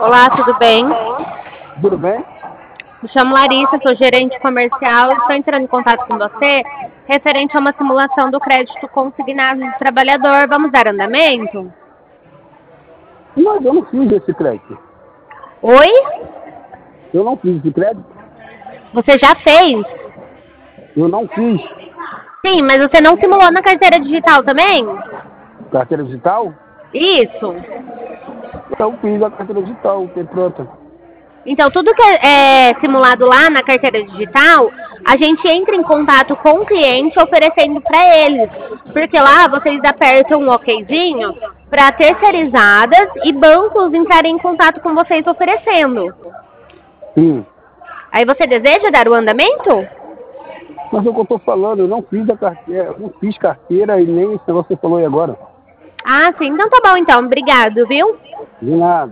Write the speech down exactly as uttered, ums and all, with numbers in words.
Olá, tudo bem? Tudo bem? Me chamo Larissa, sou gerente comercial e estou entrando em contato com você referente a uma simulação do crédito consignado do trabalhador. Vamos dar andamento? Mas eu não fiz esse crédito. Oi? Eu não fiz esse crédito. Você já fez? Eu não fiz. Sim, mas você não simulou na carteira digital também? Carteira digital? Isso. Eu fiz a carteira digital, tem pronta. Então, tudo que é simulado lá na carteira digital, a gente entra em contato com o cliente oferecendo para eles. Porque lá vocês apertam um okzinho para terceirizadas e bancos entrarem em contato com vocês oferecendo. Sim. Aí você deseja dar o andamento? Mas é o que eu estou falando, eu não fiz a carteira, eu não fiz carteira e nem esse negócio que você falou aí agora. Ah, sim. Então tá bom, então. Obrigado, viu? De nada.